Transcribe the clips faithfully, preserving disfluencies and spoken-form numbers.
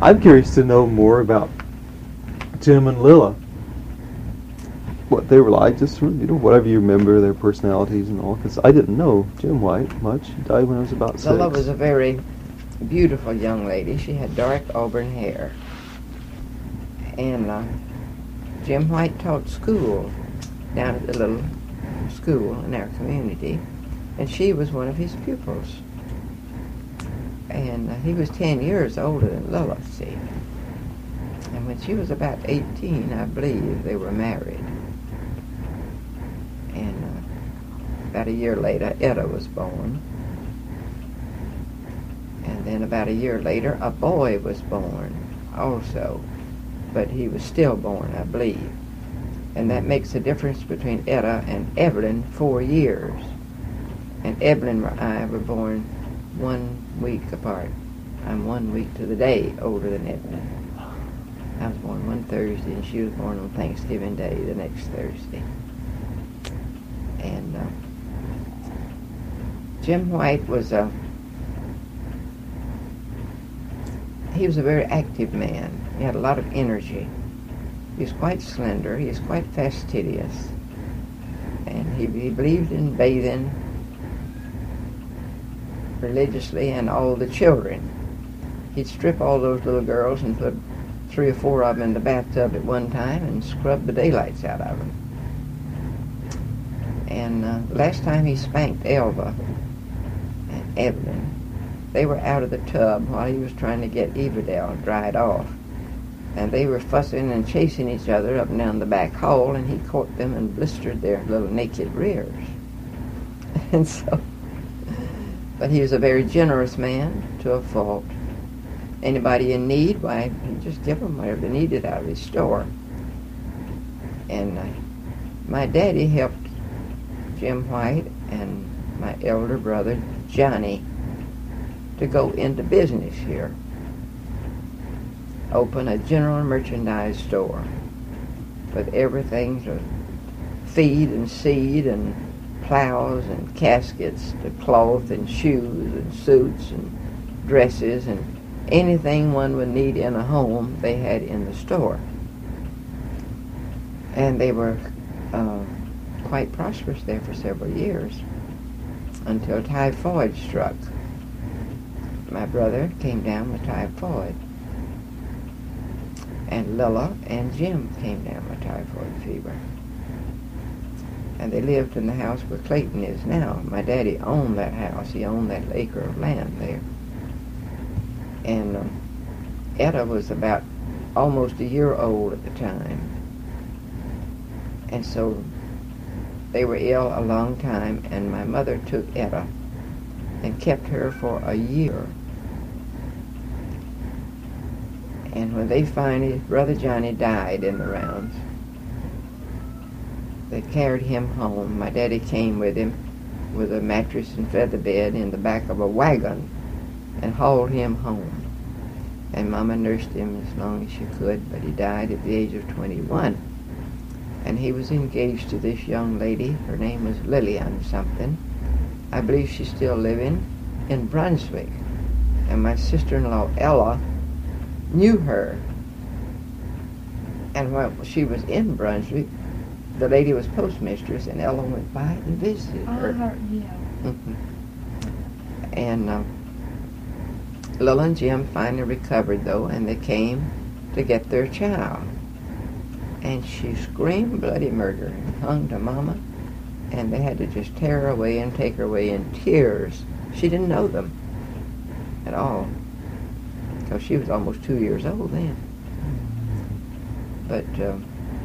I'm curious to know more about Jim and Lilla. What they were like, just you know, whatever you remember, their personalities and all. Because I didn't know Jim White much. He died when I was about six. Lilla was a very beautiful young lady. She had dark auburn hair. And uh, Jim White taught school down at the little school in our community. And she was one of his pupils. And uh, he was ten years older than Lilla, see. And when she was about eighteen, I believe, they were married. And uh, about a year later, Etta was born. And then about a year later, a boy was born also. But he was stillborn, I believe. And that makes a difference between Etta and Evelyn, four years. And Evelyn and I were born one week apart. I'm one week to the day older than Evelyn. I was born one Thursday, and she was born on Thanksgiving Day, the next Thursday. And uh, Jim White was a, he was a very active man. He had a lot of energy. He was quite slender. He was quite fastidious. And he, he believed in bathing religiously, and all the children. He'd strip all those little girls and put three or four of them in the bathtub at one time and scrub the daylights out of them. And uh, the last time he spanked Elva and Evelyn, they were out of the tub while he was trying to get Evadale dried off. And they were fussing and chasing each other up and down the back hall, and he caught them and blistered their little naked rears. And so, but he was a very generous man to a fault. Anybody in need, why, he'd just give them whatever they needed out of his store. And uh, my daddy helped Jim White and my elder brother, Johnny, to go into business here. Open a general merchandise store with everything to feed and seed and plows and caskets to cloth and shoes and suits and dresses and anything one would need in a home they had in the store. And they were uh, quite prosperous there for several years until typhoid struck. My brother came down with typhoid, and Lilla and Jim came down with typhoid fever. And they lived in the house where Clayton is now. My daddy owned that house. He owned that acre of land there. And um, Etta was about almost a year old at the time. And so they were ill a long time, and my mother took Etta and kept her for a year. And when they finally, Brother Johnny died in the rounds, they carried him home. My daddy came with him with a mattress and feather bed in the back of a wagon and hauled him home. And Mama nursed him as long as she could, but he died at the age of twenty-one. And he was engaged to this young lady. Her name was Lillian something. I believe she's still living in Brunswick. And my sister-in-law, Ella, knew her. And while she was in Brunswick, the lady was postmistress, and Ella went by and visited her. I heard, yeah. Mm-hmm. And uh, Lilla and Jim finally recovered, though, and they came to get their child. And she screamed bloody murder and hung to Mama, and they had to just tear her away and take her away in tears. She didn't know them at all, because she was almost two years old then. But uh,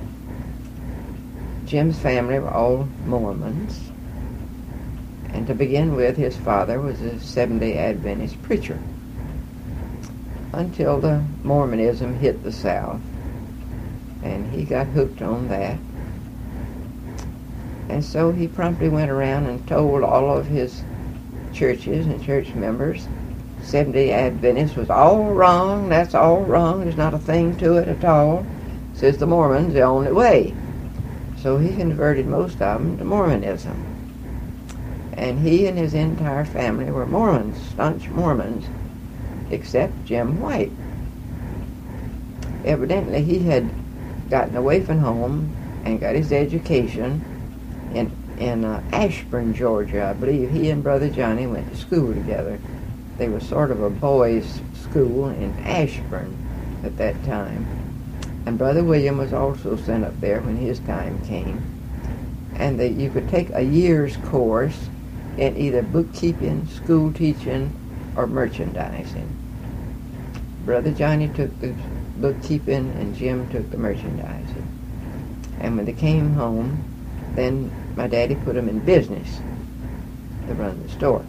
Jim's family were all Mormons, and to begin with, his father was a Seventh-day Adventist preacher until the Mormonism hit the South, and he got hooked on that. And so he promptly went around and told all of his churches and church members Seventh-day Adventist was all wrong, that's all wrong, there's not a thing to it at all. Says the Mormons, the only way. So he converted most of them to Mormonism. And he and his entire family were Mormons, staunch Mormons, except Jim White. evidently he had gotten away from home and got his education in in uh, Ashburn, Georgia. I believe he and Brother Johnny went to school together. They were sort of a boys' school in Ashburn at that time. And Brother William was also sent up there when his time came. And that you could take a year's course in either bookkeeping, school teaching, or merchandising. Brother Johnny took the bookkeeping and Jim took the merchandising. And when they came home, then my daddy put them in business to run the store.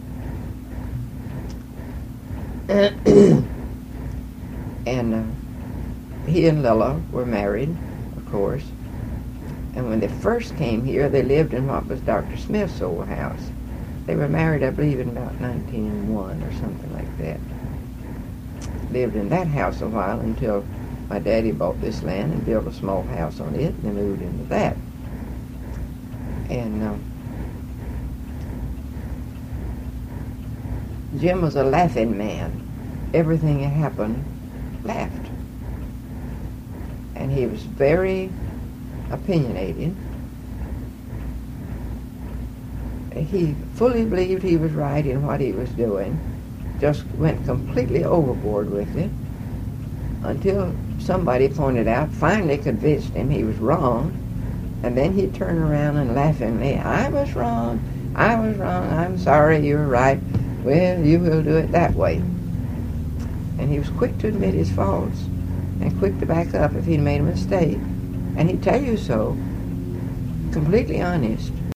And uh, he and Lilla were married, of course. And when they first came here, they lived in what was Doctor Smith's old house. They were married, I believe, in about nineteen oh one or something like that. Lived in that house a while until my daddy bought this land and built a small house on it, and they moved into that. And uh, Jim was a laughing man. Everything that happened, laughed. And he was very opinionated. He fully believed he was right in what he was doing, just went completely overboard with it, until somebody pointed out, finally convinced him he was wrong, and then he'd turn around and laughingly, I was wrong, I was wrong, I'm sorry, you were right, well, you will do it that way. And he was quick to admit his faults, and quick to back up if he'd made a mistake, and he'd tell you so, completely honest.